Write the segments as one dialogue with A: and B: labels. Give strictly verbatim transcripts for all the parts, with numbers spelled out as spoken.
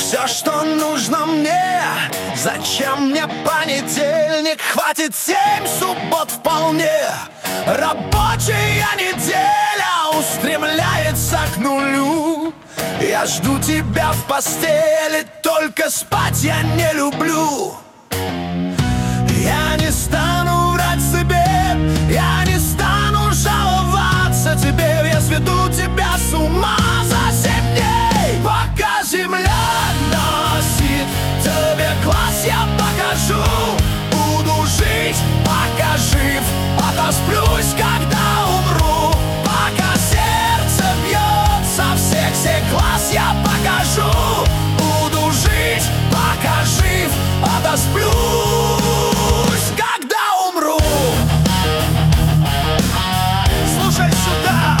A: Все, что нужно мне. Зачем мне понедельник? Хватит семь суббот вполне. Рабочая неделя устремляется к нулю. Я жду тебя в постели, только спать я не люблю. Я не стану врать себе, я не стану жаловаться тебе. Я сведу тебя с ума за семь дней, пока земля носит тебе класс. Я покажу, буду жить, пока жив, отосплюсь, когда умру. Пока сердце бьется, всех всех глаз я покажу, буду жить, пока жив, отосплюсь, когда умру. Слушай сюда.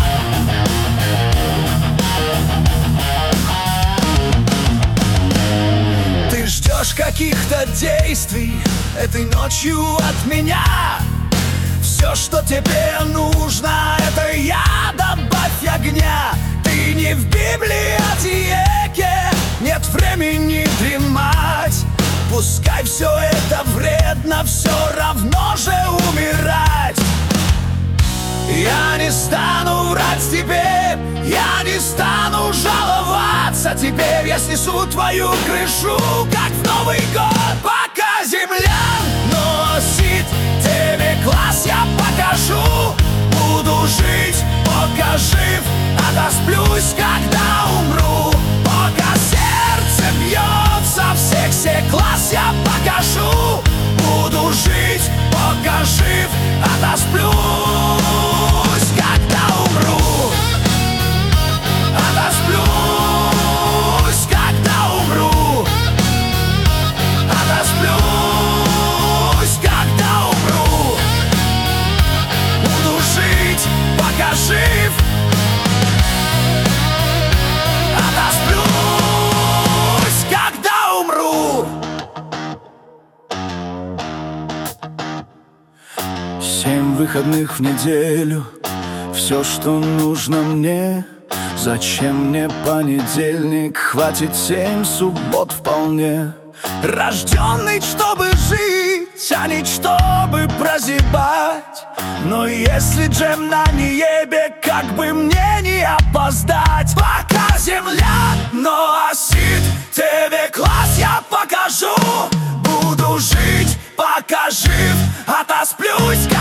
A: Ты ждешь каких-то действий этой ночью от меня. Все, что тебе нужно, это я. Добавь огня. Ты не в библиотеке, нет времени дремать. Пускай все это вредно, все равно же умирать. Я не стану врать тебе, я не стану жаловаться тебе. Я снесу твою крышу, как в Новый год. Пока земля носит тебе класс, я покажу, буду жить, пока жив, отосплюсь, когда умру. Пока сердце бьется, всех всех глаз я покажу, буду жить, пока жив, отосплюсь, когда умру. Отосплюсь, когда умру. Отосплюсь, когда умру. Буду жить, пока жив. Отосплюсь, когда умру. Семь выходных в неделю, все, что нужно мне. Зачем мне понедельник? Хватит семь суббот вполне. Рожденный, чтобы жить, а не чтобы прозябать. Но если джем на небе, как бы мне не опоздать. Пока земля носит тебе класс, я покажу, буду жить, пока жив, отосплюсь.